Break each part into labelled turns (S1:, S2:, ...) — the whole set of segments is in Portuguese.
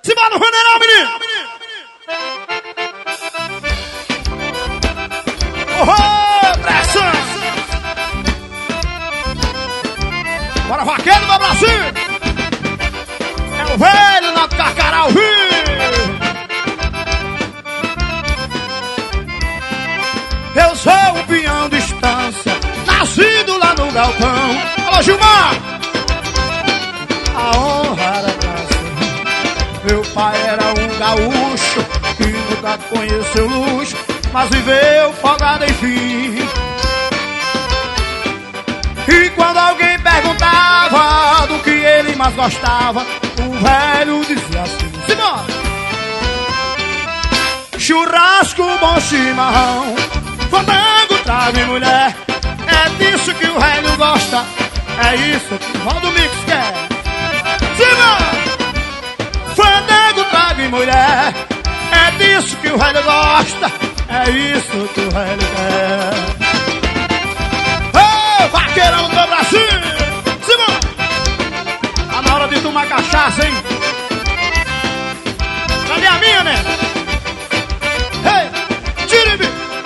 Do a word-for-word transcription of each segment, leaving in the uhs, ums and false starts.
S1: Simbora no funeral, menino! Oh, pressão! Bora, vaqueiro do Brasil! É o velho na Carcará, o Rio! Eu sou um peão de estância, nascido lá no galpão. Alô, Gilmar! A honra era clássica. Meu pai era um gaúcho que nunca conheceu luxo, mas viveu folgado enfim. E quando alguém perguntava do que ele mais gostava, o velho dizia assim: Simão! Churrasco, bom chimarrão, fandango, trago e mulher, é disso que o velho gosta, é isso que o Valdo Mix quer. Simão! Fandango, trago e mulher, é disso que o velho gosta, é isso que o velho quer. Ô, vaqueirão do Brasil! Simão! Tá na hora de tomar cachaça, hein? Cadê a minha, né? Ei, tire-me!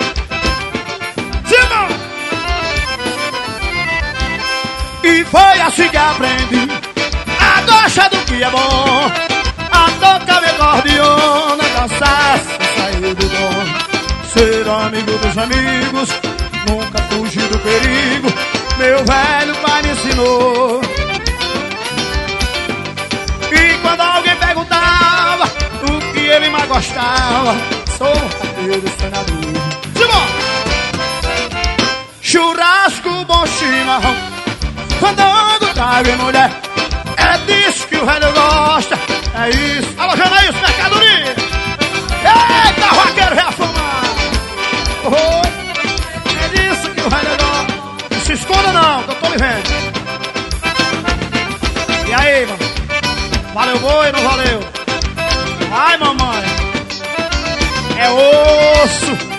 S1: Simão! E foi assim que aprendi a gostar do que é bom, a tocar meu acordeon, dançar sem sair do dom. Ser amigo dos amigos, nunca fugir do perigo, meu velho pai me ensinou. E quando alguém perguntava o que ele mais gostava, sou rateiro senador. Simão! Churrasco, bom chimarrão, fandango, trago e mulher, é disso que o velho gosta, é isso. Alô, Janaílson, mercadoria! Eita, vaqueiro reafamado! Oh, é disso que o velho gosta. Não se esconda não, que eu tô me vendo. E aí, mano? Valeu boi, não valeu? Ai, mamãe, é osso.